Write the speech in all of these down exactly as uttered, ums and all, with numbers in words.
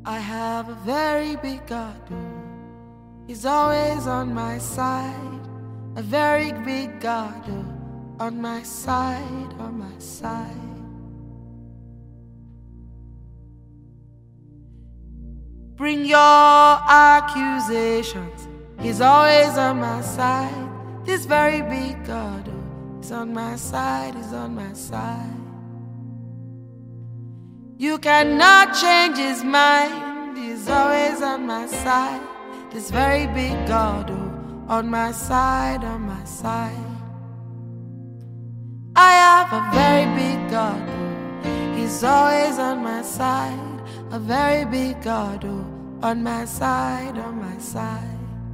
I have a very big God, He's always on my side. A very big God, on my side, on my side. Bring your accusations, He's always on my side. This very big God, He's on my side, He's on my side. You cannot change His mind, He's always on my side. This very big God, on my side, on my side. I have a very big God, He's always on my side. A very big God, on my side, on my side.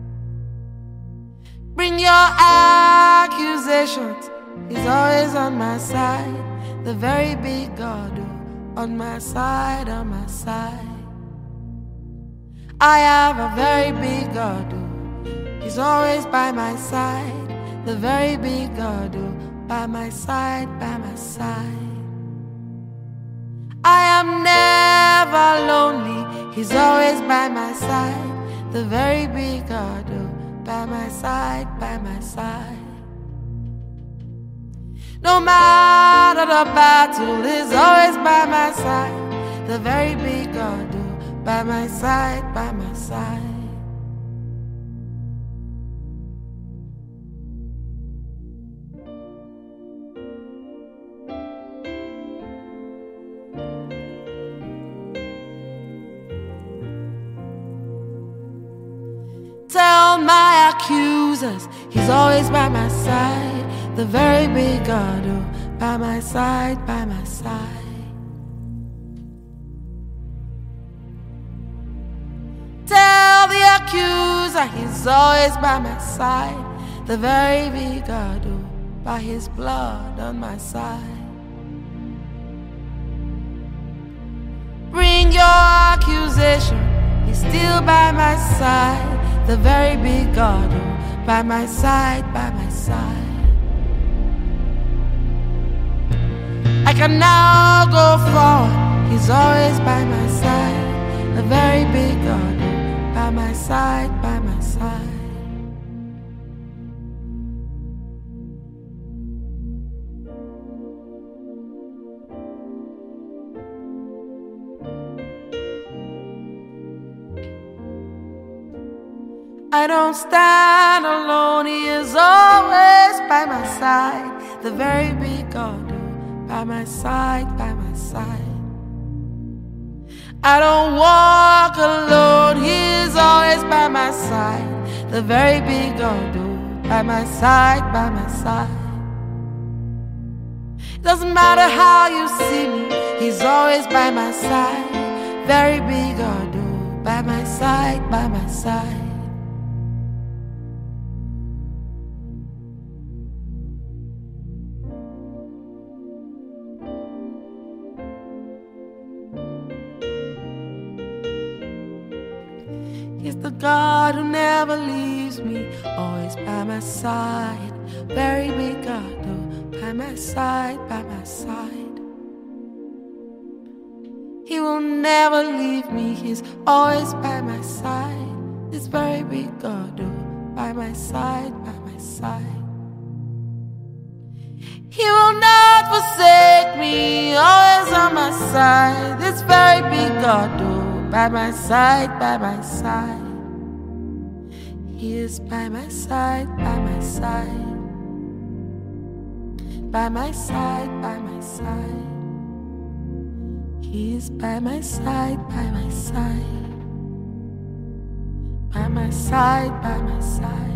Bring your accusations, He's always on my side. The very big God, on my side, on my side. I have a very big God, He's always by my side. The very big God, by my side, by my side. I am never lonely, He's always by my side. The very big God, by my side, by my side. No matter the battle, He's always by my side. The very big God, by my side, by my side. Tell my accusers, He's always by my side. The very big God, by my side, by my side. Tell the accuser, He's always by my side. The very big God, by His blood on my side. Bring your accusation, He's still by my side. The very big God, by my side, by my side. I can now go forward, He's always by my side. A very big God, by my side, by my side. I don't stand alone, He is always by my side. The very big God, by my side, by my side. I don't walk alone, He is always by my side. The very big God, by my side, by my side. Doesn't matter how you see me, He's always by my side. Very big God, by my side, by my side. He's the God who never leaves me, always by my side. Very big God, by my side, by my side. He will never leave me, He's always by my side. This very big God, by my side, by my side. He will not forsake me, always on my side. This very big God, by my side, by my side. He is by my side, by my side. By my side, by my side. He is by my side, by my side. By my side, by my side.